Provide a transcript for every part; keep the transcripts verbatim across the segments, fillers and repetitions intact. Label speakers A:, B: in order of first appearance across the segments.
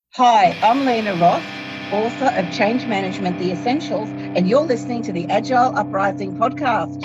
A: Hi, I'm Lena Ross, author of Change Management, The Essentials, and you're listening to the Agile Uprising podcast.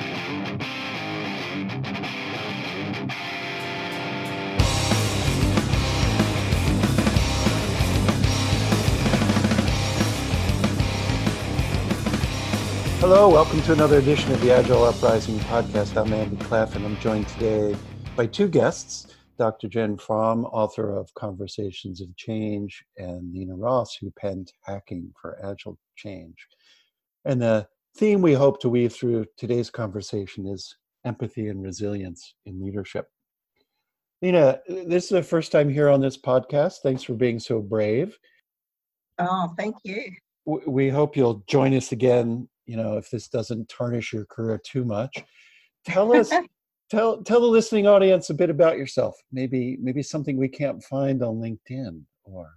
B: Hello, welcome to another edition of the Agile Uprising podcast. I'm Andy Cleff, and I'm joined today by two guests, Doctor Jen Fromm, author of Conversations of Change, and Lena Ross, who penned Hacking for Agile Change. And the theme we hope to weave through today's conversation is empathy and resilience in leadership. Lena, this is the first time here on this podcast. Thanks for being so brave.
A: Oh, thank you.
B: We hope you'll join us again, you know, if this doesn't tarnish your career too much. Tell us, tell tell the listening audience a bit about yourself. Maybe maybe something we can't find on LinkedIn or.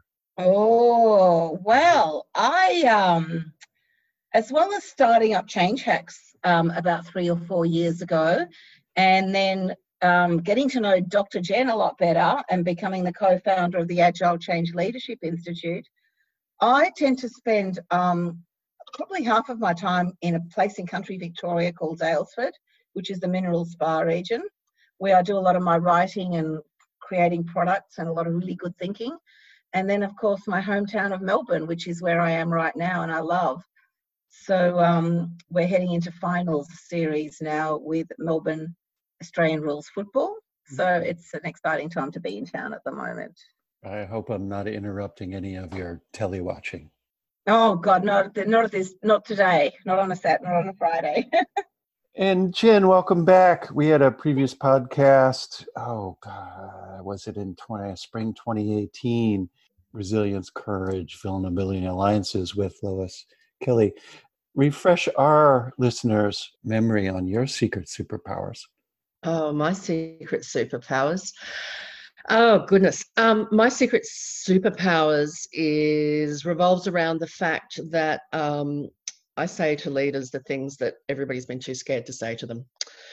A: Oh, well, I um as well as starting up Change Hacks um, about three or four years ago, and then um, getting to know Doctor Jen a lot better and becoming the co-founder of the Agile Change Leadership Institute, I tend to spend um, probably half of my time in a place in country Victoria called Daylesford, which is the mineral spa region, where I do a lot of my writing and creating products and a lot of really good thinking. And then, of course, my hometown of Melbourne, which is where I am right now and I love. So um, we're heading into finals series now with Melbourne Australian Rules Football. So it's an exciting time to be in town at the moment.
B: I hope I'm not interrupting any of your tele-watching.
A: Oh God, no, not at this, not today, not on a Saturday, not on a Friday.
B: And Jen, welcome back. We had a previous podcast. Oh God, was it in twenty, spring twenty eighteen? Resilience, Courage, Vulnerability, and Alliances with Lois Kelly. Refresh our listeners' memory on your secret superpowers.
C: Oh, my secret superpowers. Oh, goodness. Um, my secret superpowers is revolves around the fact that um, I say to leaders the things that everybody's been too scared to say to them.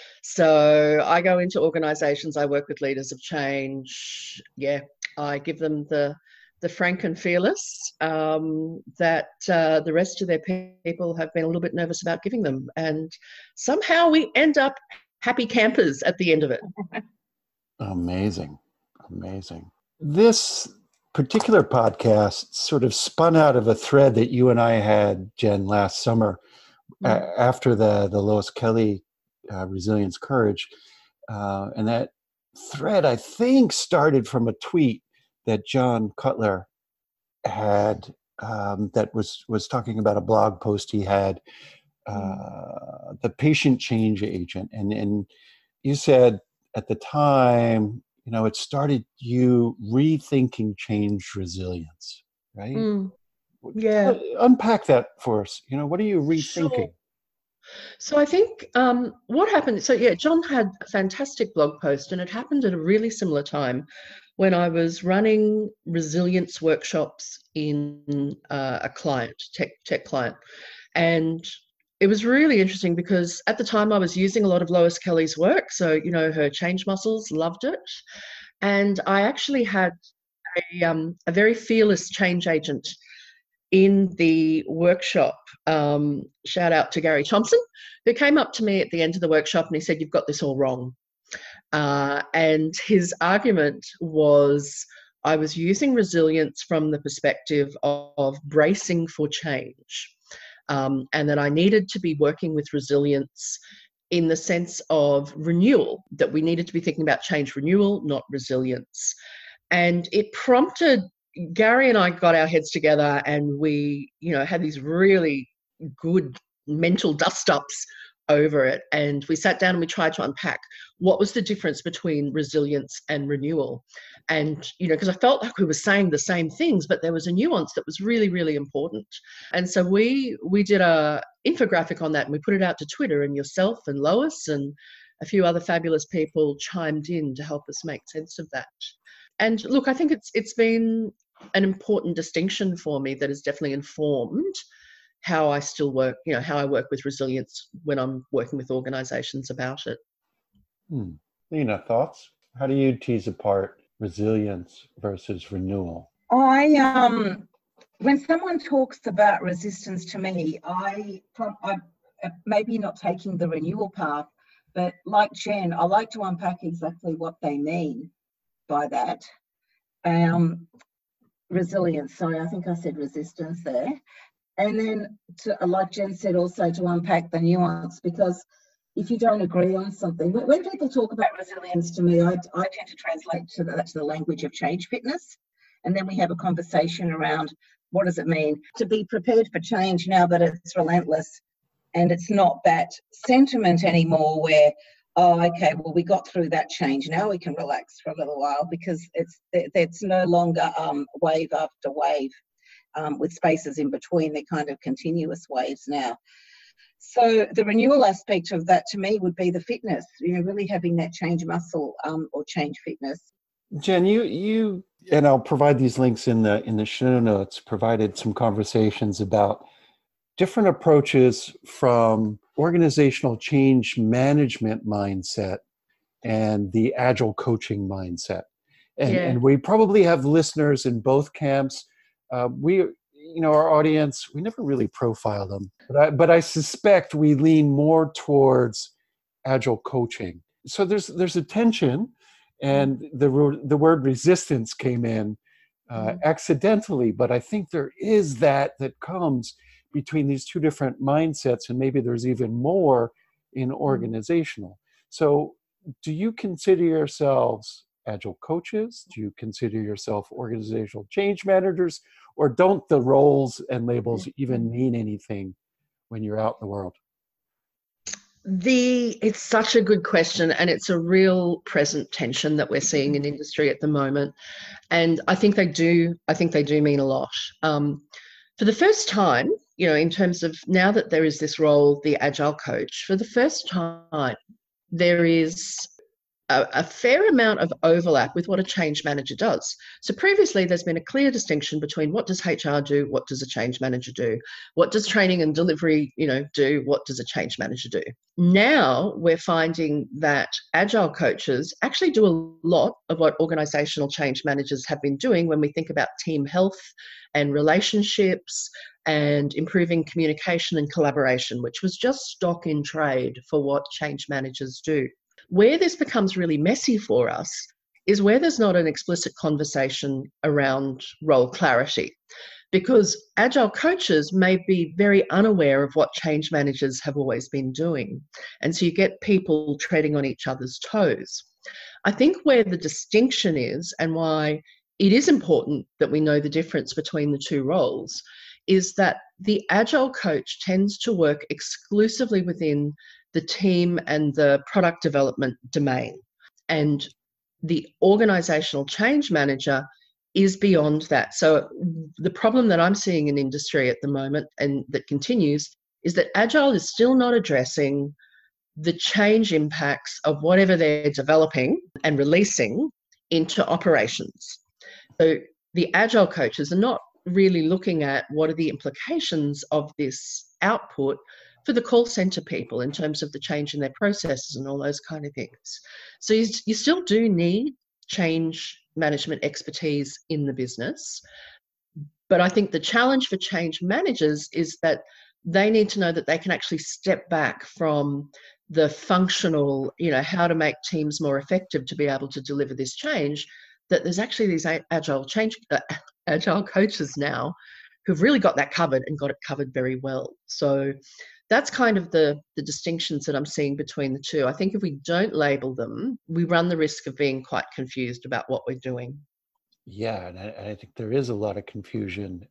C: So I go into organizations, I work with leaders of change. Yeah, I give them the the frank and fearless um, that uh, the rest of their people have been a little bit nervous about giving them. And somehow we end up happy campers at the end of it.
B: Amazing. Amazing. This particular podcast sort of spun out of a thread that you and I had, Jen, last summer mm. uh, after the, the Lois Kelly uh, Resilience Courage. Uh, and that thread, I think, started from a tweet that John Cutler had um, that was, was talking about a blog post he had, uh, mm. the patient change agent. And, and you said at the time, you know, it started you rethinking change resilience, right?
C: Mm, yeah.
B: Unpack that for us. You know, what are you rethinking?
C: Sure. So I think um, what happened, so yeah, John had a fantastic blog post, and it happened at a really similar time when I was running resilience workshops in uh, a client, tech, tech client. And it was really interesting because at the time I was using a lot of Lois Kelly's work. So, you know, her change muscles, loved it. And I actually had a, um, a very fearless change agent in the workshop. Um, shout out to Gary Thompson, who came up to me at the end of the workshop and he said, "You've got this all wrong." Uh, and his argument was I was using resilience from the perspective of, of bracing for change. Um, and that I needed to be working with resilience in the sense of renewal, that we needed to be thinking about change renewal, not resilience. And it prompted, Gary and I got our heads together and we, you know, had these really good mental dust-ups over it. And we sat down and we tried to unpack what was the difference between resilience and renewal. And, you know, because I felt like we were saying the same things, but there was a nuance that was really, really important. And so we we did a infographic on that and we put it out to Twitter, and yourself and Lois and a few other fabulous people chimed in to help us make sense of that. And look, I think it's it's been an important distinction for me that has definitely informed how I still work, you know, how I work with resilience when I'm working with organizations about it.
B: Hmm. Lena, thoughts? How do you tease apart resilience versus renewal?
A: I um, when someone talks about resistance to me, I, I maybe not taking the renewal path, but like Jen, I like to unpack exactly what they mean by that. Um, resilience. Sorry, I think I said resistance there. And then, to, like Jen said, also to unpack the nuance, because if you don't agree on something, when people talk about resilience to me, I, I tend to translate to the, to the language of change fitness. And then we have a conversation around what does it mean to be prepared for change now that it's relentless and it's not that sentiment anymore where, oh, okay, well, we got through that change. Now we can relax for a little while because it's it's no longer um, wave after wave um, with spaces in between. They're kind of continuous waves now. So the renewal aspect of that to me would be the fitness, you know, really having that change muscle um, or change fitness.
B: Jen, you you and I'll provide these links in the in the show notes, provided some conversations about different approaches from organizational change management mindset and the agile coaching mindset. And,
C: Yeah.
B: and we probably have listeners in both camps. Uh, we, you know, our audience, we never really profile them, but I, but I suspect we lean more towards agile coaching. So there's there's a tension, and the the word resistance came in uh, mm. accidentally, but I think there is that that comes between these two different mindsets, and maybe there's even more in organizational. So do you consider yourselves agile coaches? Do you consider yourself organizational change managers? Or don't the roles and labels even mean anything when you're out in the world?
C: The it's such a good question, and it's a real present tension that we're seeing in industry at the moment. And I think they do, I think they do mean a lot. Um, for the first time, you know, in terms of now that there is this role, the agile coach, for the first time, there is a, a fair amount of overlap with what a change manager does. So previously, there's been a clear distinction between what does H R do, what does a change manager do, what does training and delivery, you know, do, what does a change manager do. Now we're finding that agile coaches actually do a lot of what organizational change managers have been doing when we think about team health and relationships and improving communication and collaboration, which was just stock in trade for what change managers do. Where this becomes really messy for us is where there's not an explicit conversation around role clarity, because agile coaches may be very unaware of what change managers have always been doing. And so you get people treading on each other's toes. I think where the distinction is, and why it is important that we know the difference between the two roles, is that the agile coach tends to work exclusively within the team and the product development domain. And the organizational change manager is beyond that. So the problem that I'm seeing in industry at the moment, and that continues, is that agile is still not addressing the change impacts of whatever they're developing and releasing into operations. So the agile coaches are not really looking at what are the implications of this output for the call center people in terms of the change in their processes and all those kind of things. So you, you still do need change management expertise in the business. But I think the challenge for change managers is that they need to know that they can actually step back from the functional, you know, how to make teams more effective to be able to deliver this change, that there's actually these agile change, uh, agile coaches now who've really got that covered and got it covered very well. So that's kind of the, the distinctions that I'm seeing between the two. I think if we don't label them, we run the risk of being quite confused about what we're doing.
B: Yeah, and I, I think there is a lot of confusion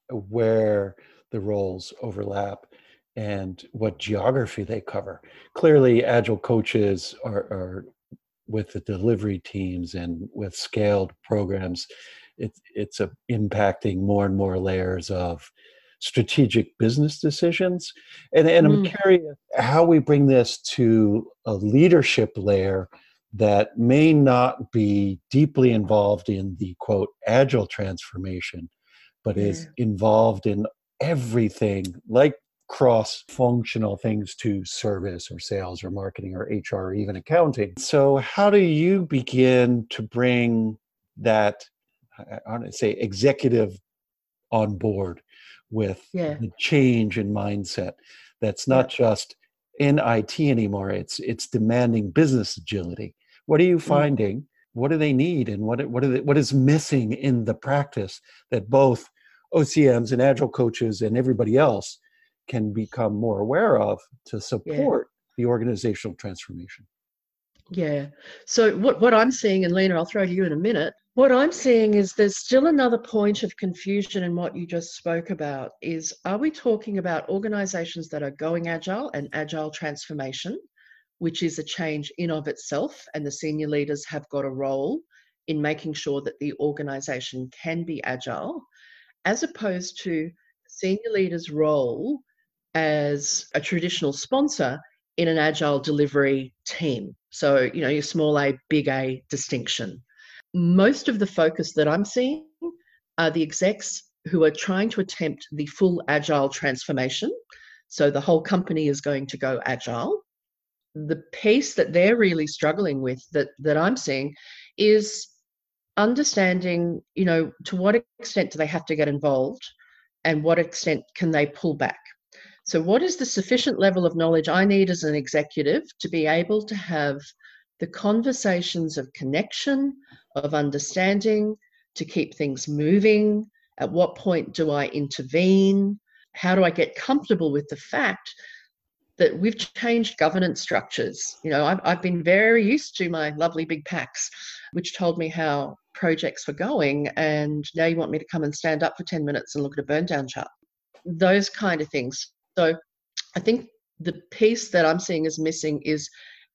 B: where the roles overlap and what geography they cover. Clearly, agile coaches are, are with the delivery teams and with scaled programs. It, it's a, impacting more and more layers of strategic business decisions. And, and I'm mm. curious how we bring this to a leadership layer that may not be deeply involved in the, quote, agile transformation, but yeah. is involved in everything like cross-functional things to service or sales or marketing or H R or even accounting. So how do you begin to bring that I want to say executive on board with
C: Yeah.
B: the change in mindset. That's not
C: Yeah.
B: just in I T anymore. It's it's demanding business agility. What are you finding? What do they need, and what what are they, what is missing in the practice that both O C Ms and agile coaches and everybody else can become more aware of to support the organizational transformation?
C: Yeah. So what, what I'm seeing, and Lena, I'll throw to you in a minute, what I'm seeing is there's still another point of confusion in what you just spoke about is, are we talking about organizations that are going agile and agile transformation, which is a change in of itself, and the senior leaders have got a role in making sure that the organization can be agile, as opposed to senior leaders' role as a traditional sponsor in an agile delivery team. So, you know, your small a, big A distinction. Most of the focus that I'm seeing are the execs who are trying to attempt the full agile transformation. So the whole company is going to go agile. The piece that they're really struggling with, that, that I'm seeing, is understanding, you know, to what extent do they have to get involved and what extent can they pull back? So what is the sufficient level of knowledge I need as an executive to be able to have the conversations of connection, of understanding, to keep things moving? At what point do I intervene? How do I get comfortable with the fact that we've changed governance structures? You know, I've, I've been very used to my lovely big packs, which told me how projects were going, and now you want me to come and stand up for ten minutes and look at a burn down chart. Those kind of things. So I think the piece that I'm seeing is missing is,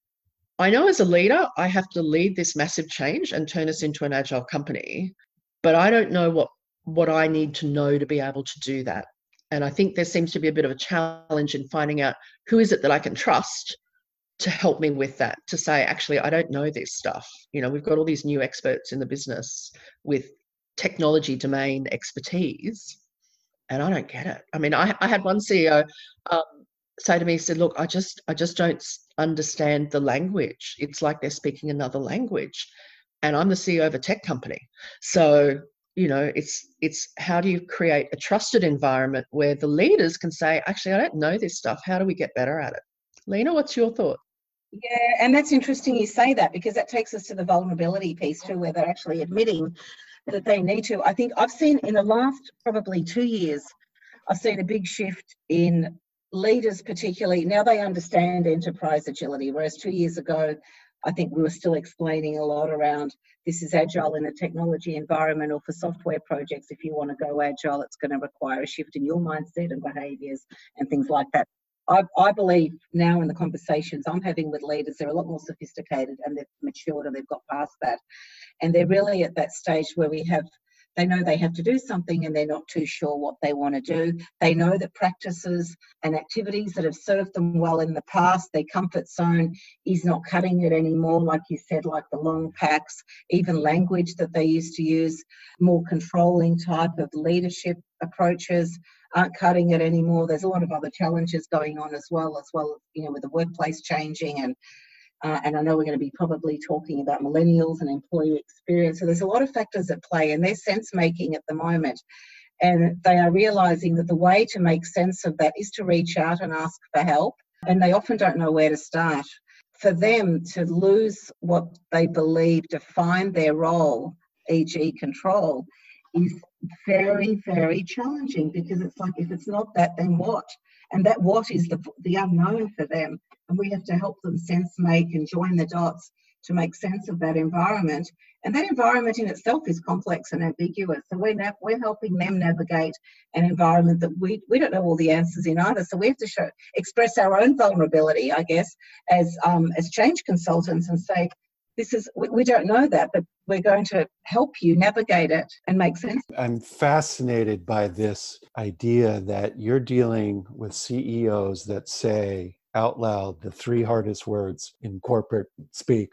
C: I know as a leader, I have to lead this massive change and turn us into an agile company, but I don't know what, what I need to know to be able to do that. And I think there seems to be a bit of a challenge in finding out who is it that I can trust to help me with that, to say, actually, I don't know this stuff. You know, we've got all these new experts in the business with technology domain expertise, and I don't get it. I mean, I, I had one C E O um, say to me, he said, look, I just, I just don't understand the language. It's like they're speaking another language. And I'm the C E O of a tech company. So, you know, it's, it's how do you create a trusted environment where the leaders can say, actually, I don't know this stuff. How do we get better at it? Lena, what's your thought?
A: Yeah, and that's interesting you say that, because that takes us to the vulnerability piece too, where they're actually admitting that they need to. I think I've seen in the last probably two years, I've seen a big shift in leaders particularly. Now they understand enterprise agility, whereas two years ago, I think we were still explaining a lot around this is agile in a technology environment, or for software projects, if you want to go agile, it's going to require a shift in your mindset and behaviours and things like that. I, I believe now in the conversations I'm having with leaders, they're a lot more sophisticated and they've matured and they've got past that. And they're really at that stage where we have, they know they have to do something and they're not too sure what they want to do. They know that practices and activities that have served them well in the past, their comfort zone is not cutting it anymore. Like you said, like the long packs, even language that they used to use, more controlling type of leadership approaches aren't cutting it anymore. There's a lot of other challenges going on as well, as well, you know, with the workplace changing, and uh, and I know we're going to be probably talking about millennials and employee experience. So there's a lot of factors at play, and they're sense making at the moment, and they are realizing that the way to make sense of that is to reach out and ask for help, and they often don't know where to start. For them to lose what they believe to find their role, for example control, is very, very challenging, because it's like, if it's not that, then what? And that what is the, the unknown for them. And we have to help them sense make and join the dots to make sense of that environment. And that environment in itself is complex and ambiguous. So we're, nav- we're helping them navigate an environment that we, we don't know all the answers in either. So we have to show, express our own vulnerability, I guess, as, um, as change consultants, and say, this is, we, we don't know that, but we're going to help you navigate it and make sense.
B: I'm fascinated by this idea that you're dealing with C E Os that say out loud the three hardest words in corporate speak: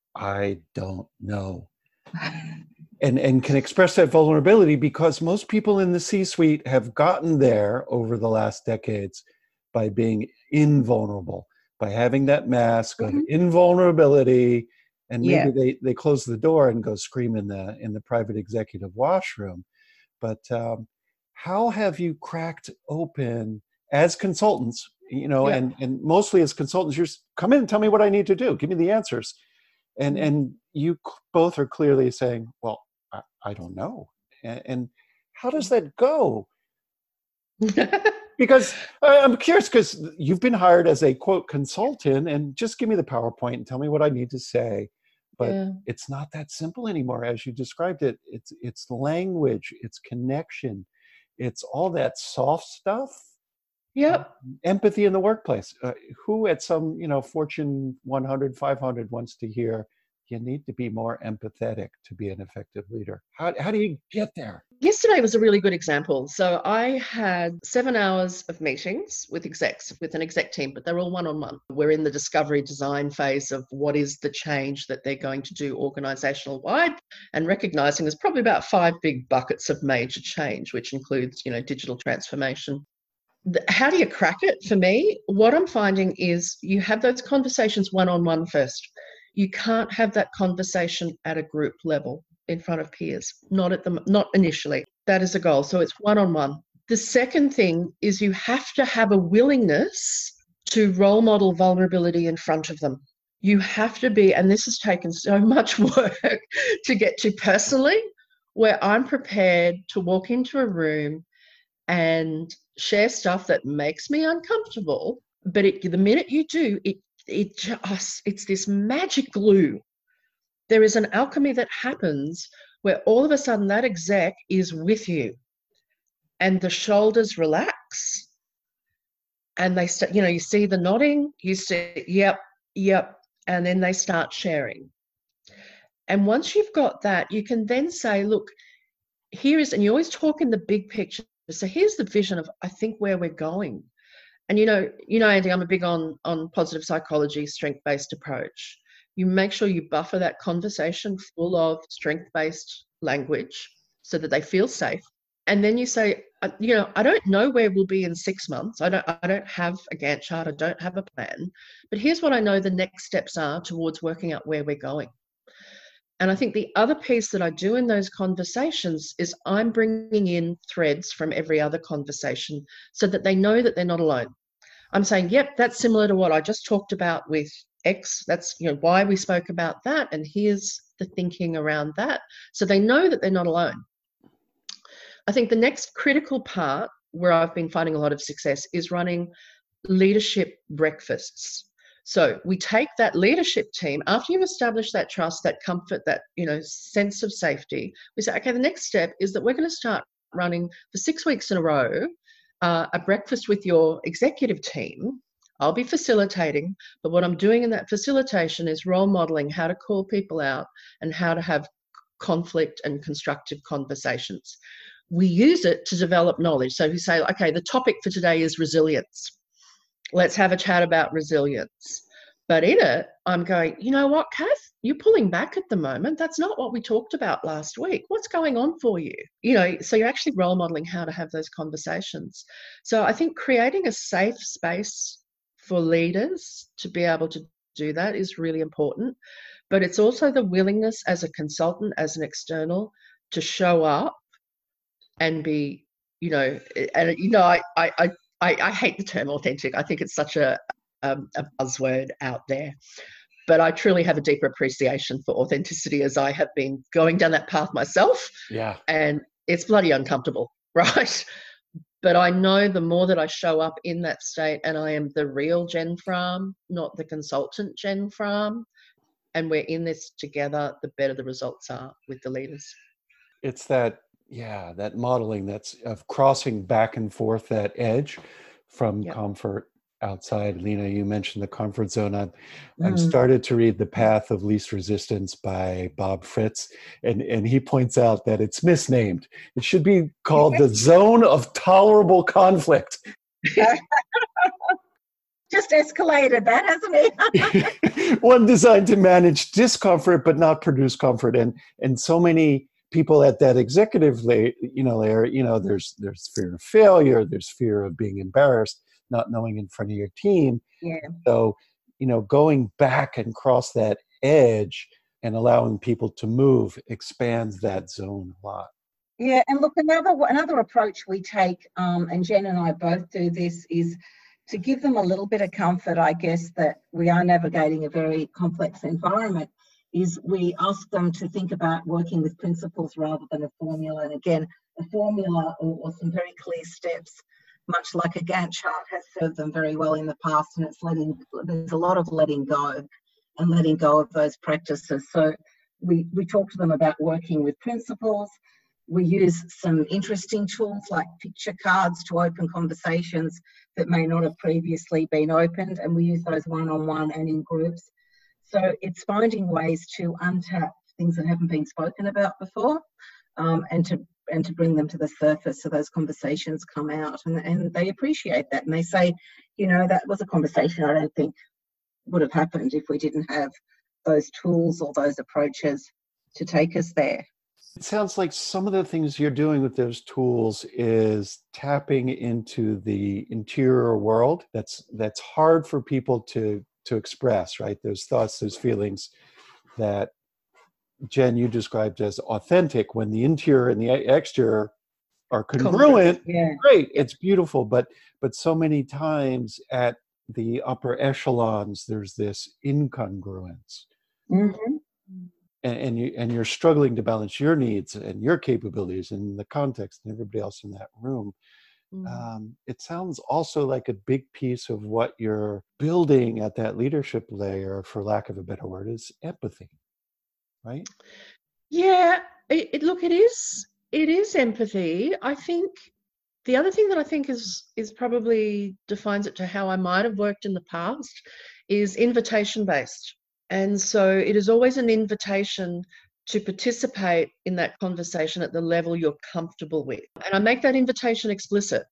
B: I don't know. and and can express that vulnerability, because most people in the C-suite have gotten there over the last decades by being invulnerable, by having that mask of
A: Mhm.
B: invulnerability and
A: Yeah.
B: maybe they they close the door and go scream in the in the private executive washroom. But um, how have you cracked open as consultants, you know,
C: Yeah.
B: and and mostly as consultants, you're just, come in and tell me what I need to do, give me the answers, and
C: Mm.
B: and you c- both are clearly saying, well, I, I don't know, and, and how does that go? Because uh, I'm curious, because you've been hired as a quote consultant, and just give me the PowerPoint and tell me what I need to say. But
C: Yeah.
B: it's not that simple anymore, as you described it. It's it's language, it's connection, it's all that soft stuff.
C: Yep.
B: Empathy in the workplace. Uh, who at some, you know, Fortune one hundred, five hundred wants to hear you need to be more empathetic to be an effective leader? How how do you get there?
C: Yesterday was a really good example. So I had seven hours of meetings with execs, with an exec team, but they're all one-on-one. We're in the discovery design phase of what is the change that they're going to do organizational wide, and recognizing there's probably about five big buckets of major change, which includes, you know, digital transformation. How do you crack it? For me, what I'm finding is you have those conversations one-on-one first. You can't have that conversation at a group level in front of peers, not at the not initially. That is a goal. So it's one-on-one. The second thing is you have to have a willingness to role model vulnerability in front of them. You have to be, and this has taken so much work to get to personally, where I'm prepared to walk into a room and share stuff that makes me uncomfortable. But it, the minute you do, it it just it's this magic glue. There is an alchemy that happens where all of a sudden that exec is with you, and the shoulders relax, and they start. You know, you see the nodding, you see, yep, yep, and then they start sharing. And once you've got that, you can then say, look, here is, and you always talk in the big picture. So here's the vision of, I think, where we're going. And you know, you know, Andy, I'm a big on on positive psychology, strength-based approach. You make sure you buffer that conversation full of strength-based language so that they feel safe. And then you say, you know, I don't know where we'll be in six months. I don't I don't have a Gantt chart. I don't have a plan. But here's what I know the next steps are towards working out where we're going. And I think the other piece that I do in those conversations is I'm bringing in threads from every other conversation so that they know that they're not alone. I'm saying, yep, that's similar to what I just talked about with X. That's, you know, why we spoke about that. And here's the thinking around that. So they know that they're not alone. I think the next critical part where I've been finding a lot of success is running leadership breakfasts. So we take that leadership team, after you've established that trust, that comfort, that, you know, sense of safety, we say, okay, the next step is that we're going to start running for six weeks in a row uh, a breakfast with your executive team. I'll be facilitating, but what I'm doing in that facilitation is role modeling how to call people out and how to have conflict and constructive conversations. We use it to develop knowledge. So we say, okay, the topic for today is resilience. Let's have a chat about resilience. But in it, I'm going, you know what, Kath, you're pulling back at the moment. That's not what we talked about last week. What's going on for you? You know, so you're actually role modeling how to have those conversations. So I think creating a safe space for leaders to be able to do that is really important. But it's also the willingness as a consultant, as an external, to show up and be, you know, and, you know, I, I, I I, I hate the term authentic. I think it's such a, um, a buzzword out there. But I truly have a deeper appreciation for authenticity as I have been going down that path myself.
B: Yeah.
C: And it's bloody uncomfortable, right? But I know the more that I show up in that state and I am the real Jen Fram, not the consultant Jen Fram, and we're in this together, the better the results are with the leaders.
B: It's that, yeah, that modeling that's of crossing back and forth that edge from
C: Yep.
B: comfort outside. Lena, you mentioned the comfort zone. I've, I've
A: Mm.
B: started to read The Path of Least Resistance by Bob Fritz, and, and he points out that it's misnamed. It should be called the zone of tolerable conflict.
A: Just escalated that, hasn't it?
B: One designed to manage discomfort but not produce comfort. And and so many people at that executive layer, you know, layer, you know, there's there's fear of failure, there's fear of being embarrassed, not knowing in front of your team.
A: Yeah.
B: So, you know, going back and cross that edge and allowing people to move expands that zone a lot.
A: Yeah, and look, another another approach we take, um, and Jen and I both do this, is to give them a little bit of comfort, I guess, that we are navigating a very complex environment, is we ask them to think about working with principles rather than a formula. And again, a formula or, or some very clear steps, much like a Gantt chart, has served them very well in the past, and it's letting, there's a lot of letting go and letting go of those practices. So we, we talk to them about working with principles. We use some interesting tools like picture cards to open conversations that may not have previously been opened, and we use those one-on-one and in groups. So it's finding ways to untap things that haven't been spoken about before, um, and to and to bring them to the surface so those conversations come out, and, and they appreciate that, and they say, you know, that was a conversation I don't think would have happened if we didn't have those tools or those approaches to take us there.
B: It sounds like some of the things you're doing with those tools is tapping into the interior world that's that's hard for people to to express, right? Those thoughts, those feelings that, Jen, you described as authentic. When the interior and the exterior are congruent,
A: yeah.
B: Great, it's beautiful. But but so many times at the upper echelons, there's this incongruence.
A: Mm-hmm.
B: And, and you and you're struggling to balance your needs and your capabilities and the context and everybody else in that room. Mm. Um, it sounds also like a big piece of what you're building at that leadership layer, for lack of a better word, is empathy, right?
C: Yeah, it, it, look, it is. It is empathy. I think the other thing that I think is is probably defines it to how I might have worked in the past is invitation based. And so it is always an invitation to participate in that conversation at the level you're comfortable with. And I make that invitation explicit.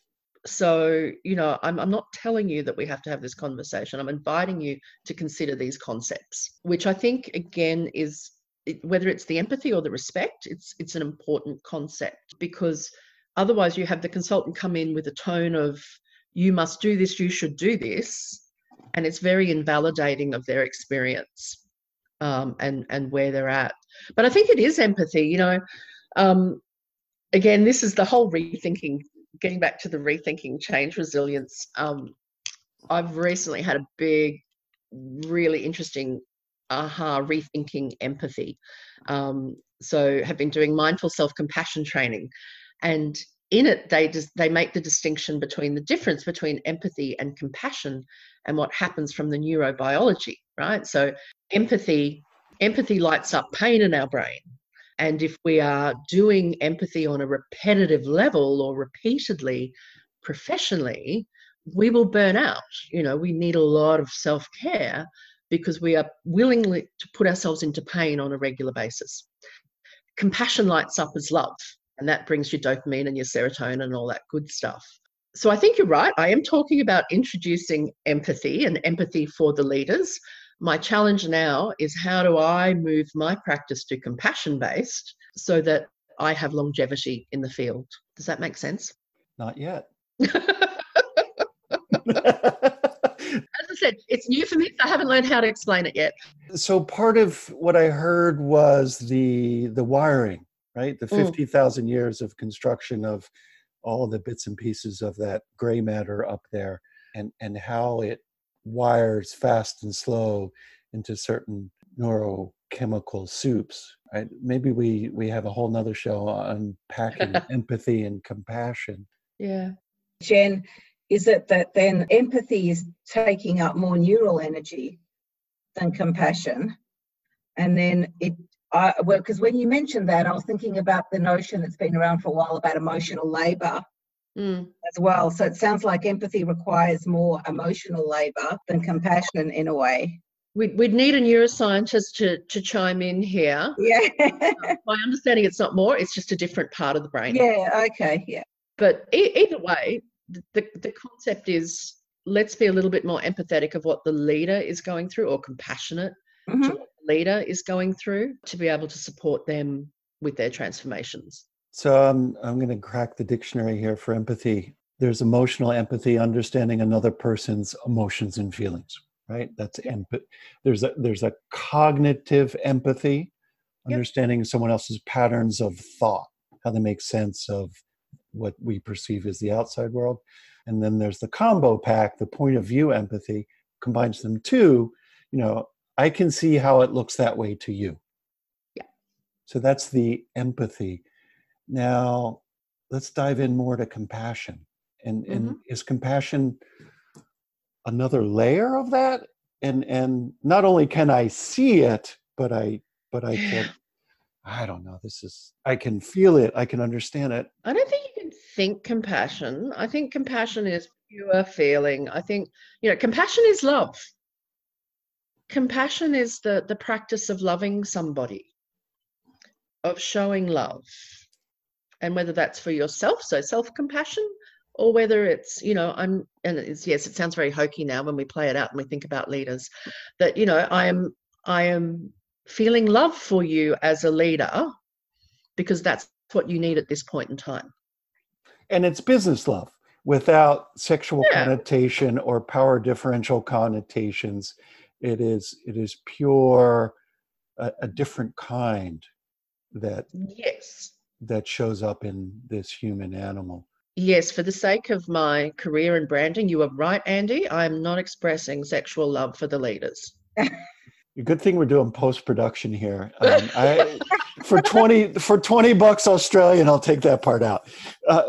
C: So, you know, I'm, I'm not telling you that we have to have this conversation. I'm inviting you to consider these concepts, which I think, again, is, whether it's the empathy or the respect, it's it's an important concept, because otherwise you have the consultant come in with a tone of, you must do this, you should do this. And it's very invalidating of their experience, um, and, and where they're at. But I think it is empathy, you know. Um, again, this is the whole rethinking, getting back to the rethinking change resilience. Um, I've recently had a big, really interesting aha rethinking empathy. Um, so have been doing mindful self-compassion training. And in it, they just, they make the distinction between the difference between empathy and compassion and what happens from the neurobiology, right? So empathy, empathy lights up pain in our brain. And if we are doing empathy on a repetitive level or repeatedly, professionally, we will burn out. You know, we need a lot of self-care because we are willing to put ourselves into pain on a regular basis. Compassion lights up as love. And that brings your dopamine and your serotonin and all that good stuff. So I think you're right. I am talking about introducing empathy and empathy for the leaders. My challenge now is, how do I move my practice to compassion-based so that I have longevity in the field? Does that make sense?
B: Not yet.
C: As I said, it's new for me. So I haven't learned how to explain it yet.
B: So part of what I heard was the the wiring, right? The fifty thousand mm. years of construction of all the bits and pieces of that gray matter up there, and, and how it wires fast and slow into certain neurochemical soups, right? Maybe we, we have a whole nother show on unpacking empathy and compassion.
C: Yeah.
A: Jen, is it that then empathy is taking up more neural energy than compassion? And then it, I, well, because when you mentioned that, I was thinking about the notion that's been around for a while about emotional labor mm. as well. So it sounds like empathy requires more emotional labor than compassion in a way.
C: We'd, we'd need a neuroscientist to, to chime in here.
A: Yeah.
C: um, my understanding, it's not more, it's just a different part of the brain.
A: Yeah, okay, yeah.
C: But e- either way, the, the concept is, let's be a little bit more empathetic of what the leader is going through, or compassionate mm-hmm. to what the leader is going through, to be able to support them with their transformations.
B: So um, I'm going to crack the dictionary here for empathy. There's emotional empathy, understanding another person's emotions and feelings, right? That's
C: Yep.
B: empathy. There's a there's a cognitive empathy,
C: Yep.
B: understanding someone else's patterns of thought, how they make sense of what we perceive as the outside world. And then there's the combo pack, the point of view empathy, combines them too. You know, I can see how it looks that way to you.
C: Yeah.
B: So that's the empathy. Now, let's dive in more to compassion. And, and
C: Mhm.
B: is compassion another layer of that? And and not only can I see it, but I but I can, I don't know, this is, I can feel it, I can understand it.
C: I don't think you can think compassion. I think compassion is pure feeling. I think, you know, compassion is love. Compassion is the the practice of loving somebody, of showing love. And whether that's for yourself, so self-compassion, or whether it's, you know, I'm, and it's, yes, it sounds very hokey now when we play it out and we think about leaders, that, you know, I am, I am feeling love for you as a leader because that's what you need at this point in time.
B: And it's business love without sexual
C: Yeah.
B: connotation or power differential connotations. It is it is pure, a, a different kind that
C: Yes.
B: that shows up in this human animal.
C: Yes, for the sake of my career in branding, you are right, Andy. I'm not expressing sexual love for the leaders.
B: Good thing we're doing post-production here. Um, I for twenty for twenty bucks Australian, I'll take that part out. Uh,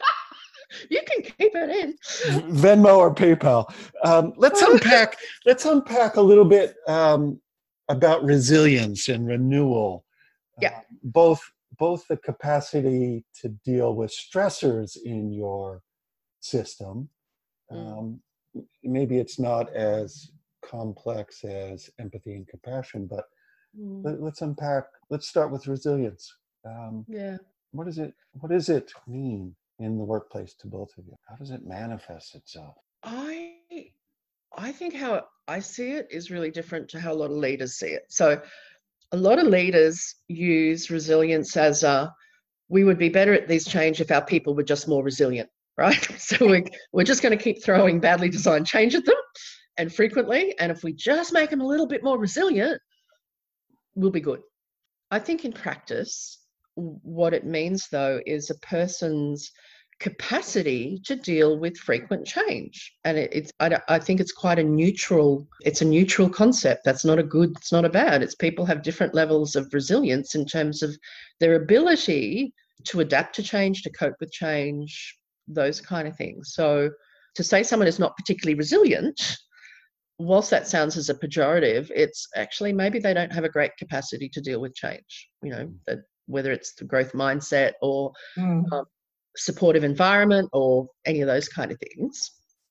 C: You can keep it in.
B: Venmo or PayPal. Um, let's unpack. Let's unpack a little bit um, about resilience and renewal.
C: Yeah.
B: Uh, both both the capacity to deal with stressors in your system. Um, mm. Maybe it's not as complex as empathy and compassion, but
C: Mm.
B: let, let's unpack. Let's start with resilience. Um,
C: Yeah.
B: what does it What does it mean in the workplace to both of you? How does it manifest itself?
C: I I think how I see it is really different to how a lot of leaders see it. So a lot of leaders use resilience as a, we would be better at this change if our people were just more resilient, right? So we, we're just going to keep throwing badly designed change at them and frequently. And if we just make them a little bit more resilient, we'll be good. I think in practice, what it means though is a person's capacity to deal with frequent change, and it, it's I, I think it's quite a neutral it's a neutral concept. That's not a good, it's not a bad. It's people have different levels of resilience in terms of their ability to adapt to change, to cope with change, those kind of things. So to say someone is not particularly resilient, whilst that sounds as a pejorative, it's actually maybe they don't have a great capacity to deal with change, you know, that whether it's the growth mindset or
A: Mm.
C: um, supportive environment or any of those kind of things.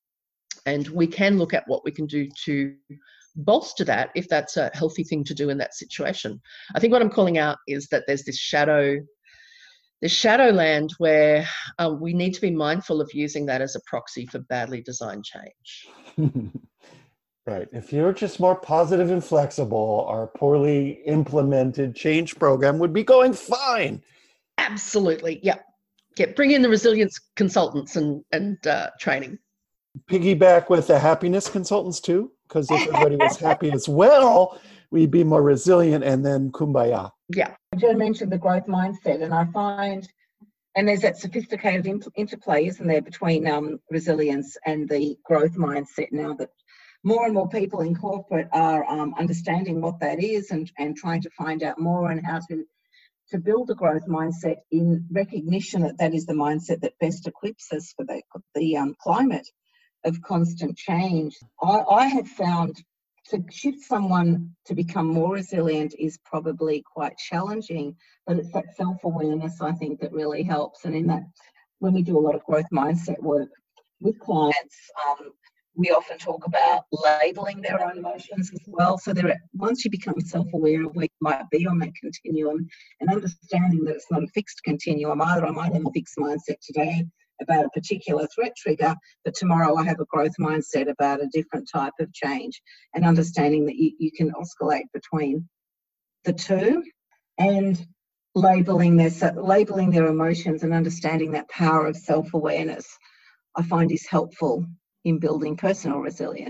C: And we can look at what we can do to bolster that if that's a healthy thing to do in that situation. I think what I'm calling out is that there's this shadow, this shadow land where um, we need to be mindful of using that as a proxy for badly designed change.
B: Right. If you're just more positive and flexible, our poorly implemented change program would be going fine.
C: Absolutely. Yeah. Yeah. Bring in the resilience consultants and, and uh, training.
B: Piggyback with the happiness consultants too, because if everybody was happy as well, we'd be more resilient, and then kumbaya.
C: Yeah.
A: Jen mentioned the growth mindset, and I find, and there's that sophisticated inter- interplay, isn't there, between um, resilience and the growth mindset now that more and more people in corporate are um, understanding what that is and, and trying to find out more on how to, to build a growth mindset in recognition that that is the mindset that best equips us for the, the um, climate of constant change. I, I have found to shift someone to become more resilient is probably quite challenging, but it's that self-awareness, I think, that really helps. And in that, when we do a lot of growth mindset work with clients, um, we often talk about labeling their own emotions as well. So there, once you become self-aware of where you might be on that continuum and understanding that it's not a fixed continuum either, I might have a fixed mindset today about a particular threat trigger, but tomorrow I have a growth mindset about a different type of change, and understanding that you, you can oscillate between the two, and labeling their, labeling their emotions and understanding that power of self-awareness, I find is helpful in building personal resilience.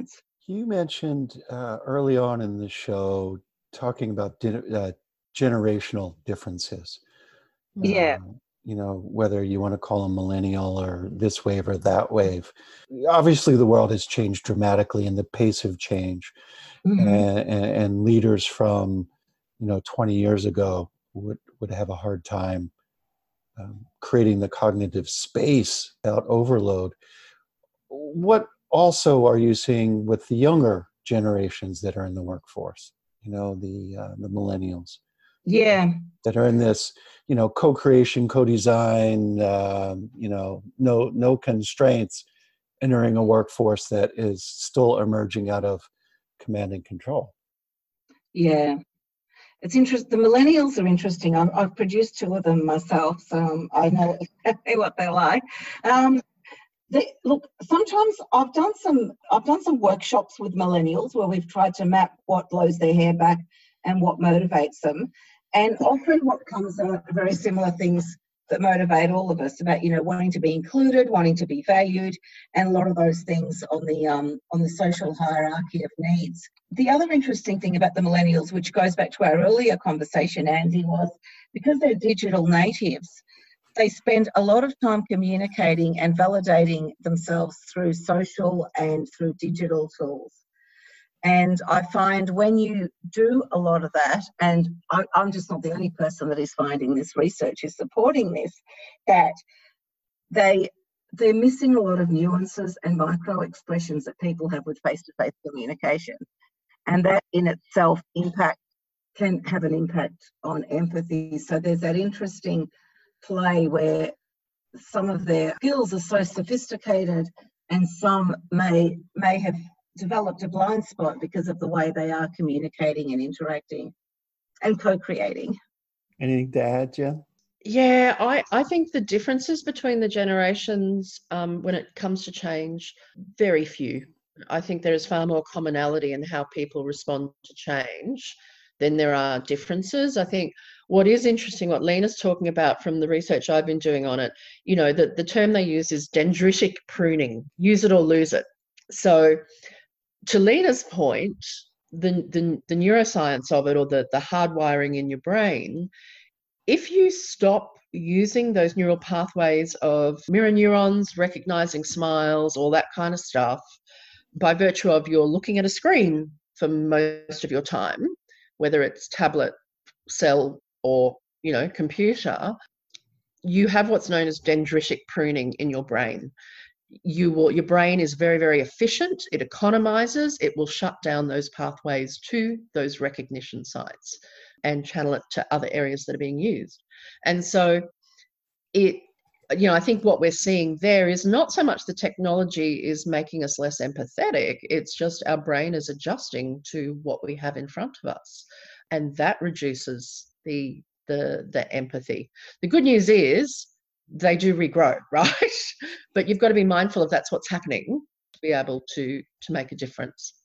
B: You mentioned uh, early on in the show talking about di- uh, generational differences.
A: Yeah.
B: Uh, you know, whether you want to call them millennial or this wave or that wave. Obviously, the world has changed dramatically in the pace of change,
A: Mhm.
B: and, and, and leaders from, you know, twenty years ago would, would have a hard time um, creating the cognitive space without overload. What also are you seeing with the younger generations that are in the workforce? You know, the uh, the millennials
A: Yeah.
B: that are in this, you know, co-creation, co-design, um, you know, no no constraints, entering a workforce that is still emerging out of command and control.
A: Yeah. It's interesting. The millennials are interesting. I'm, I've produced two of them myself, so um, I know exactly what they're like. Um, they, look, sometimes I've done some I've done some workshops with millennials where we've tried to map what blows their hair back and what motivates them, and often what comes out are very similar things that motivate all of us about, you know, wanting to be included, wanting to be valued, and a lot of those things on the um, on the social hierarchy of needs. The other interesting thing about the millennials, which goes back to our earlier conversation, Andy, was because they're digital natives, they spend a lot of time communicating and validating themselves through social and through digital tools. And I find when you do a lot of that, and I, I'm just not the only person that is finding this, research is supporting this, that they they're missing a lot of nuances and micro expressions that people have with face-to-face communication. And that in itself impact can have an impact on empathy. So there's that interesting play where some of their skills are so sophisticated and some may may have developed a blind spot because of the way they are communicating and interacting and co-creating.
B: Anything to add, Jen?
C: Yeah, I, I think the differences between the generations um, when it comes to change, very few. I think there is far more commonality in how people respond to change than there are differences. I think what is interesting, what Lena's talking about from the research I've been doing on it, you know, the, the term they use is dendritic pruning, use it or lose it. So to Lena's point, the, the, the neuroscience of it, or the, the hardwiring in your brain, if you stop using those neural pathways of mirror neurons, recognizing smiles, all that kind of stuff, by virtue of you're looking at a screen for most of your time, whether it's tablet, cell, or, you know, computer, you have what's known as dendritic pruning in your brain. You will, your brain is very, very efficient. It economizes. It will shut down those pathways to those recognition sites and channel it to other areas that are being used. And so it, you know, I think what we're seeing there is not so much the technology is making us less empathetic. It's just our brain is adjusting to what we have in front of us. And that reduces the the the empathy. The good news is they do regrow, right? But you've got to be mindful of that's what's happening to be able to to make a difference.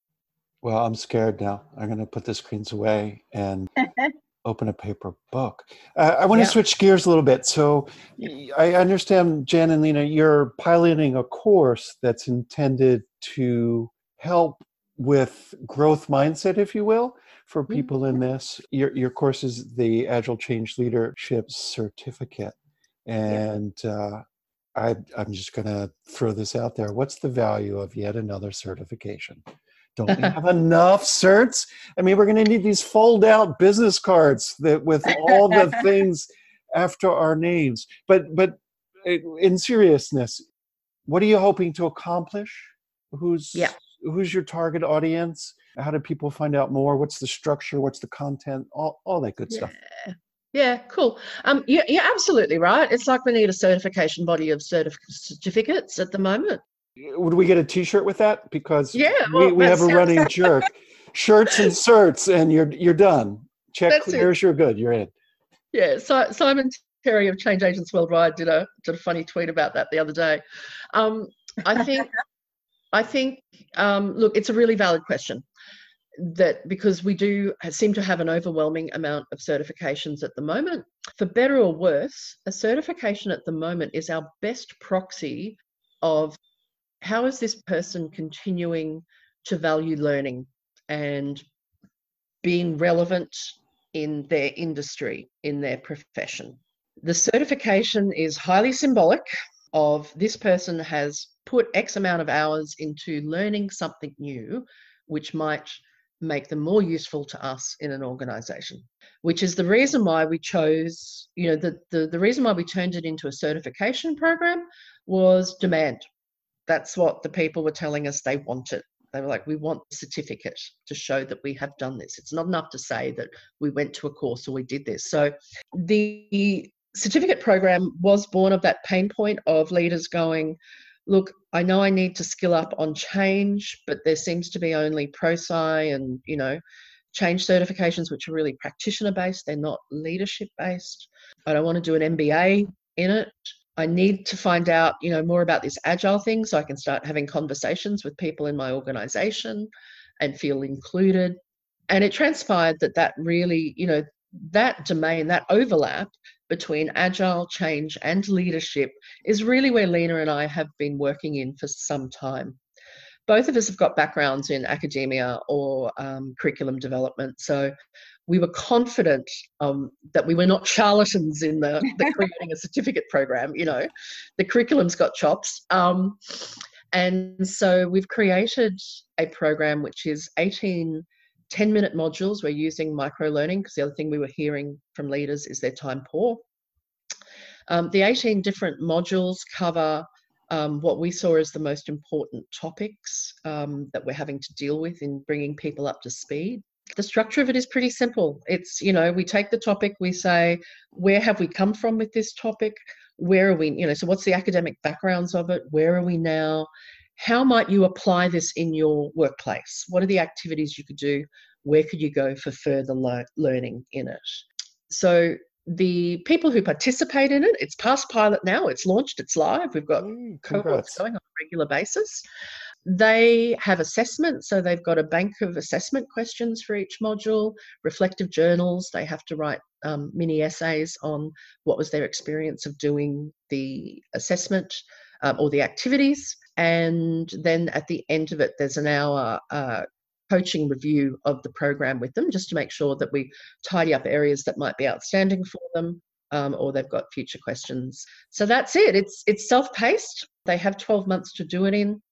B: Well, I'm scared now. I'm going to put the screens away and open a paper book. Uh, I want
C: Yeah.
B: to switch gears a little bit. So I understand, Jen and Lena, you're piloting a course that's intended to help with growth mindset, if you will, for people in this. Your, your course is the Agile Change Leadership Certificate. And uh, I, I'm just going to throw this out there. What's the value of yet another certification? Don't we have enough certs? I mean, we're going to need these fold-out business cards that with all the things after our names. But but in seriousness, what are you hoping to accomplish? Who's
C: Yeah.
B: who's your target audience? How do people find out more? What's the structure? What's the content? All all that good
C: Yeah.
B: stuff.
C: Yeah, cool. Um, yeah, you're absolutely right. It's like we need a certification body of certif- certificates at the moment.
B: Would we get a T-shirt with that? Because
C: Yeah,
B: we,
C: well,
B: we have a
C: that's
B: running jerk. Shirts and certs, and you're you're done. Check
C: That's it.
B: clears, you're good. You're in.
C: Yeah, so Simon Terry of Change Agents Worldwide did a did a funny tweet about that the other day. Um, I think I think um, look, it's a really valid question. That because we do seem to have an overwhelming amount of certifications at the moment. For better or worse, a certification at the moment is our best proxy of how is this person continuing to value learning and being relevant in their industry, in their profession. The certification is highly symbolic of this person has put X amount of hours into learning something new, which might make them more useful to us in an organization, which is the reason why we chose, you know, the, the, the reason why we turned it into a certification program was demand. That's what the people were telling us they wanted. They were like, we want a certificate to show that we have done this. It's not enough to say that we went to a course or we did this. So the certificate program was born of that pain point of leaders going, look, I know I need to skill up on change, but there seems to be only ProSci and, you know, change certifications, which are really practitioner-based. They're not leadership-based. I don't want to do an M B A in it. I need to find out, you know, more about this agile thing so I can start having conversations with people in my organization and feel included. And it transpired that that really, you know, that domain, that overlap between agile, change, and leadership is really where Lena and I have been working in for some time. Both of us have got backgrounds in academia or um, curriculum development, so we were confident um, that we were not charlatans in the, the creating a certificate program. You know, the curriculum's got chops. Um, and so we've created a program which is eighteen ten-minute modules. We're using micro-learning because the other thing we were hearing from leaders is they're time poor. Um, the eighteen different modules cover um, what we saw as the most important topics um, that we're having to deal with in bringing people up to speed. The structure of it is pretty simple. It's, you know, we take the topic, we say, where have we come from with this topic? Where are we, you know, so what's the academic backgrounds of it? Where are we now? How might you apply this in your workplace? What are the activities you could do? Where could you go for further le- learning in it? So the people who participate in it, it's past pilot now, it's launched, it's live. We've got
B: Ooh,
C: cohorts
B: congrats.
C: going on a regular basis. They have assessment, so they've got a bank of assessment questions for each module, reflective journals. They have to write um, mini essays on what was their experience of doing the assessment um, or the activities. And then at the end of it, there's an hour uh, coaching review of the program with them, just to make sure that we tidy up areas that might be outstanding for them, um, or they've got future questions. So that's it. It's it's self-paced. They have twelve months to do it in.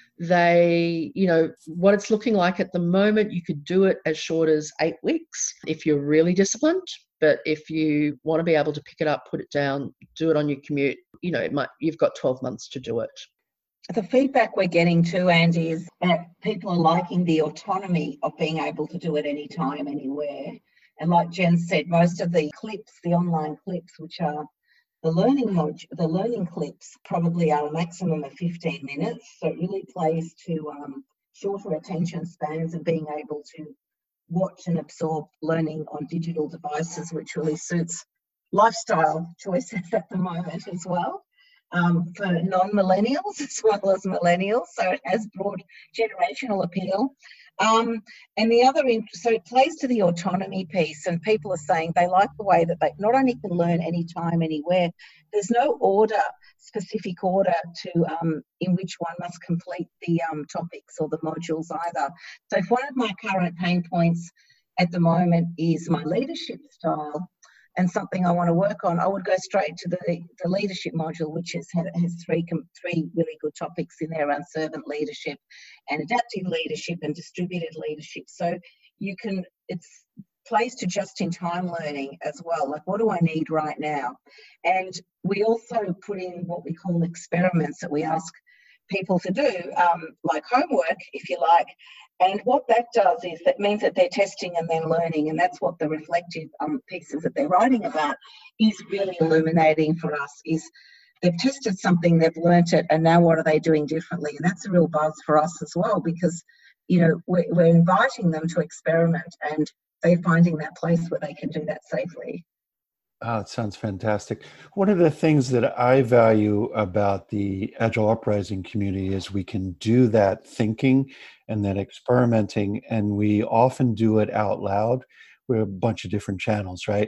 C: They, you know, what it's looking like at the moment, you could do it as short as eight weeks if you're really disciplined. But if you want to be able to pick it up, put it down, do it on your commute, you know, it might, you've got twelve months to do it.
A: The feedback we're getting too, Andy, is that people are liking the autonomy of being able to do it anytime, anywhere. And like Jen said, most of the clips, the online clips, which are the learning mod- the learning clips, probably are a maximum of fifteen minutes. So it really plays to um, shorter attention spans and being able to watch and absorb learning on digital devices, which really suits lifestyle choices at the moment as well. Um, for non-millennials as well as millennials, so it has broad generational appeal. Um, and the other, in, so it plays to the autonomy piece, and people are saying they like the way that they not only can learn anytime, anywhere, there's no order, specific order to um, in which one must complete the um, topics or the modules either. So if one of my current pain points at the moment is my leadership style, and something I want to work on, I would go straight to the, the leadership module, which is, has three, three really good topics in there around servant leadership and adaptive leadership and distributed leadership. So you can, it's plays to just-in-time learning as well. Like, what do I need right now? And we also put in what we call experiments that we ask people to do, um, like homework, if you like. And what that does is that means that they're testing and then learning, and that's what the reflective um, pieces that they're writing about is really illuminating for us, is they've tested something, they've learnt it, and now what are they doing differently? And that's a real buzz for us as well, because, you know, we're, we're inviting them to experiment, and they're finding that place where they can do that safely.
B: Oh, it sounds fantastic. One of the things that I value about the Agile Uprising community is we can do that thinking and that experimenting, and we often do it out loud. We're a bunch of different channels, right?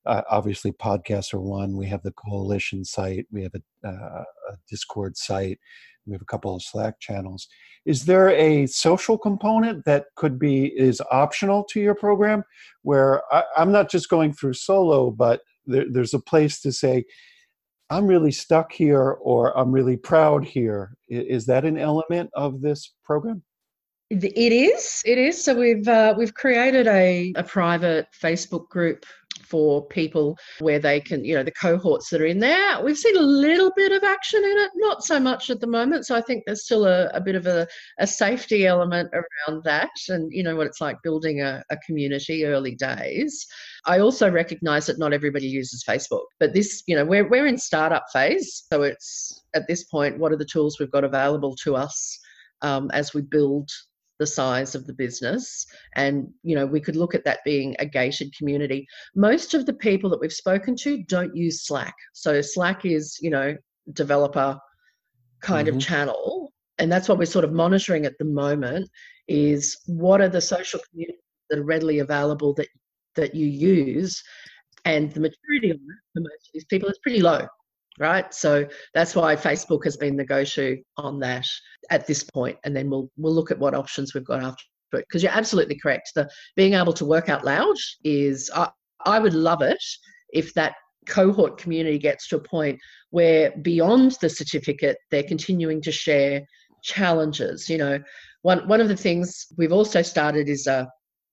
B: uh, obviously podcasts are one. We have the coalition site. We have a, uh, a Discord site. We have a couple of Slack channels. Is there a social component that could be, is optional to your program, where I, I'm not just going through solo, but there, there's a place to say, I'm really stuck here, or I'm really proud here. Is that an element of this program?
C: It is. It is. So we've uh, we've created a, a private Facebook group for people where they can, you know, the cohorts that are in there. We've seen a little bit of action in it, not so much at the moment. So I think there's still a, a bit of a, a safety element around that, and you know what it's like building a, a community early days. I also recognise that not everybody uses Facebook, but this, you know, we're we're in startup phase, so it's at this point, what are the tools we've got available to us um, as we build the size of the business? And you know, we could look at that being a gated community. Most of the people that we've spoken to don't use Slack, so Slack is, you know, developer kind
B: Mm-hmm.
C: of channel, and that's what we're sort of monitoring at the moment, is what are the social communities that are readily available that that you use, and the maturity on it for most of these people is pretty low, right? So that's why Facebook has been the go-to on that at this point, and then we'll we'll look at what options we've got after it. Because you're absolutely correct. The being able to work out loud is, I, I would love it if that cohort community gets to a point where beyond the certificate, they're continuing to share challenges. You know, one one of the things we've also started is a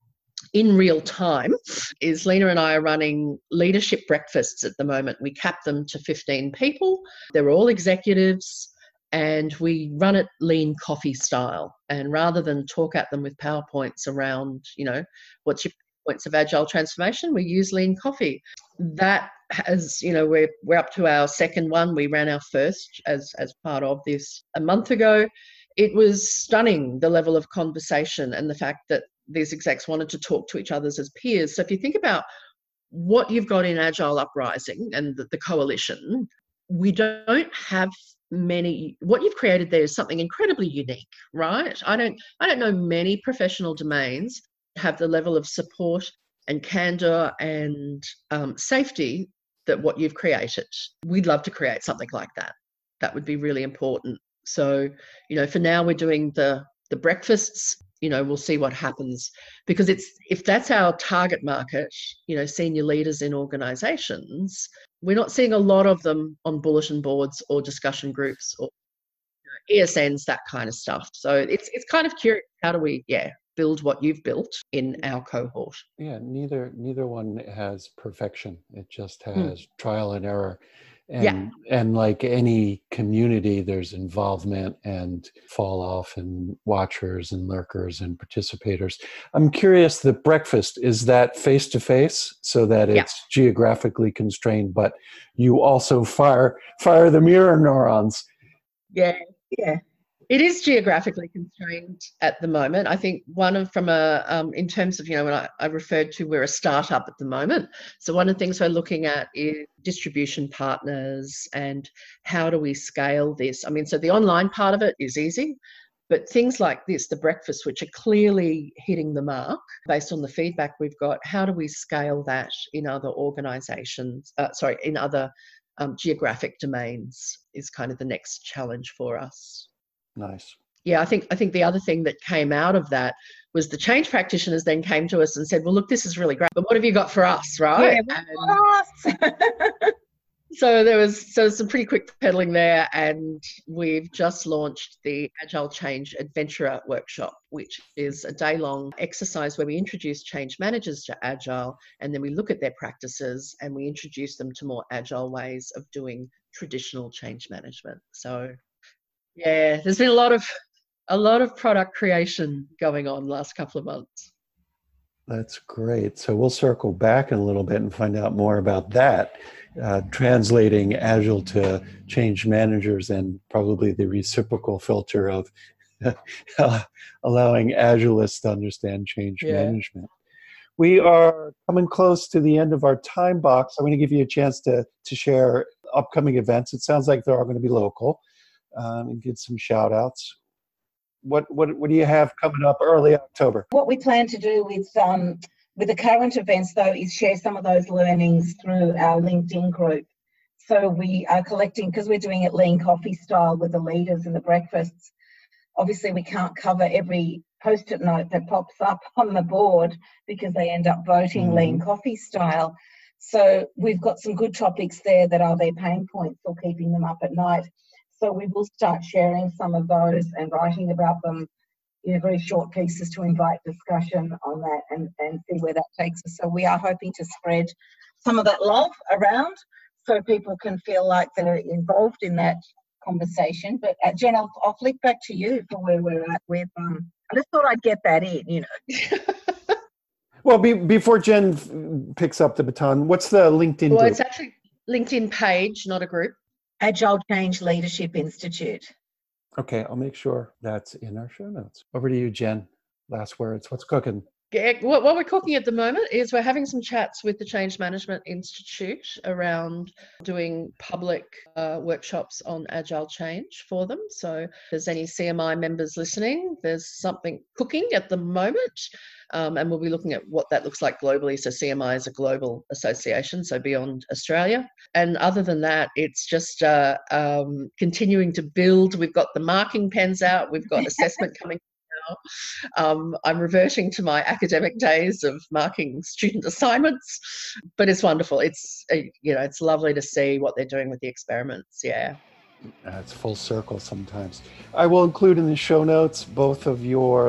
C: in real time is Lena and I are running leadership breakfasts at the moment. We cap them to fifteen people. They're all executives, and we run it lean coffee style. And rather than talk at them with PowerPoints around, you know, what's your points of agile transformation, we use lean coffee. That has, you know, we're we're up to our second one. We ran our first as as part of this a month ago. It was stunning, the level of conversation and the fact that these execs wanted to talk to each other as peers. So if you think about what you've got in Agile Uprising and the, the coalition, we don't have many. What you've created there is something incredibly unique, right? I don't, I don't know many professional domains have the level of support and candor and um, safety that what you've created. We'd love to create something like that. That would be really important. So, you know, for now we're doing the the breakfasts. You know, we'll see what happens, because it's, if that's our target market, you know, senior leaders in organizations, we're not seeing a lot of them on bulletin boards or discussion groups or, you know, E S Ns, that kind of stuff. So it's it's kind of curious, how do we, yeah, build what you've built in our cohort?
B: Yeah, neither neither one has perfection. It just has
C: Mm.
B: trial and error. And
C: Yeah.
B: and like any community, there's involvement and fall off and watchers and lurkers and participators. I'm curious, the breakfast, is that face to face so that
C: Yeah.
B: it's geographically constrained, but you also fire fire the mirror neurons?
C: Yeah, yeah. It is geographically constrained at the moment. I think one of, from a, um, in terms of, you know, when I, I referred to, we're a startup at the moment. So one of the things we're looking at is distribution partners and how do we scale this? I mean, so the online part of it is easy, but things like this, the breakfast, which are clearly hitting the mark based on the feedback we've got, how do we scale that in other organizations, uh, sorry, in other um, geographic domains is kind of the next challenge for us.
B: Nice.
C: Yeah, I think I think the other thing that came out of that was the change practitioners then came to us and said, well, look, this is really great, but what have you got for us, right?
A: Yeah,
C: And so there was so some pretty quick pedaling there, and we've just launched the Agile Change Adventurer Workshop, which is a day-long exercise where we introduce change managers to Agile, and then we look at their practices and we introduce them to more Agile ways of doing traditional change management. So yeah, there's been a lot of a lot of product creation going on last couple of months.
B: That's great. So we'll circle back in a little bit and find out more about that, uh, translating Agile to change managers, and probably the reciprocal filter of allowing Agilists to understand change
C: Yeah.
B: management. We are coming close to the end of our time box. I'm going to give you a chance to, to share upcoming events. It sounds like they're all going to be local, um, and give some shout outs. What, what, what do you have coming up early October?
A: What we plan to do is um, with the current events, though, is share some of those learnings through our LinkedIn group. So we are collecting, because we're doing it lean coffee style with the leaders and the breakfasts. Obviously, we can't cover every post-it note that pops up on the board because they end up voting mm-hmm. lean coffee style. So we've got some good topics there that are their pain points or keeping them up at night. So we will start sharing some of those and writing about them, you know, very short pieces to invite discussion on that and, and see where that takes us. So we are hoping to spread some of that love around so people can feel like they're involved in that conversation. But uh, Jen, I'll, I'll flick back to you for where we're at with, um, I just thought I'd get that in, you know.
B: Well, be, before Jen picks up the baton, what's the LinkedIn
C: Well,
B: group?
C: It's actually LinkedIn page, not a group.
A: Agile Change Leadership Institute.
B: Okay, I'll make sure that's in our show notes. Over to you, Jen. Last words. What's cooking?
C: What we're cooking at the moment is we're having some chats with the Change Management Institute around doing public uh, workshops on Agile Change for them. So if there's any C M I members listening, there's something cooking at the moment. Um, and we'll be looking at what that looks like globally. So C M I is a global association, so beyond Australia. And other than that, it's just uh, um, continuing to build. We've got the marking pens out. We've got assessment coming now. Um, I'm reverting to my academic days of marking student assignments, but it's wonderful. It's, uh, you know, it's lovely to see what they're doing with the experiments. Yeah.
B: Uh, it's full circle sometimes. I will include in the show notes both of your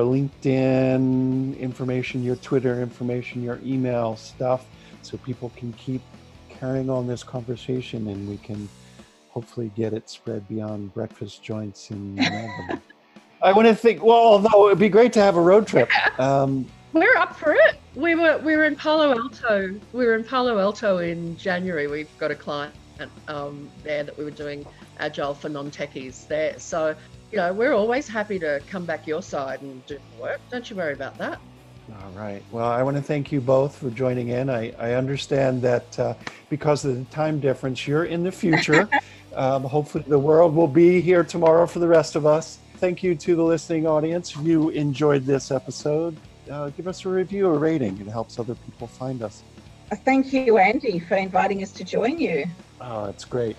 B: LinkedIn information, your Twitter information, your email stuff, so people can keep carrying on this conversation and we can hopefully get it spread beyond breakfast joints in Melbourne. I want to think, well, although it'd be great to have a road trip. Um,
C: We're up for it. We were we were in Palo Alto. We were in Palo Alto in January. We've got a client um, there that we were doing Agile for non-techies there. So, you know, we're always happy to come back your side and do the work. Don't you worry about that.
B: All right. Well, I want to thank you both for joining in. I, I understand that uh, because of the time difference, you're in the future. um, hopefully the world will be here tomorrow for the rest of us. Thank you to the listening audience. If you enjoyed this episode, uh, give us a review or rating. It helps other people find us.
A: Thank you, Andy, for inviting us to join you.
B: Oh, it's great.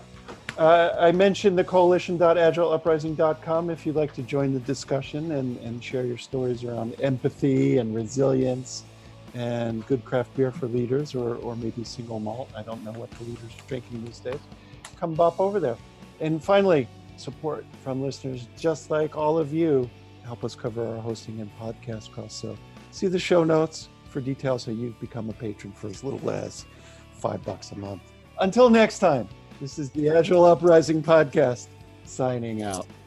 B: Uh, I mentioned the coalition dot agile uprising dot com if you'd like to join the discussion and, and share your stories around empathy and resilience and good craft beer for leaders, or, or maybe single malt. I don't know what the leaders are drinking these days. Come bop over there. And finally, support from listeners just like all of you help us cover our hosting and podcast costs. So see the show notes for details how you've become a patron for as little as five bucks a month. Until next time, this is the Agile Uprising Podcast signing out.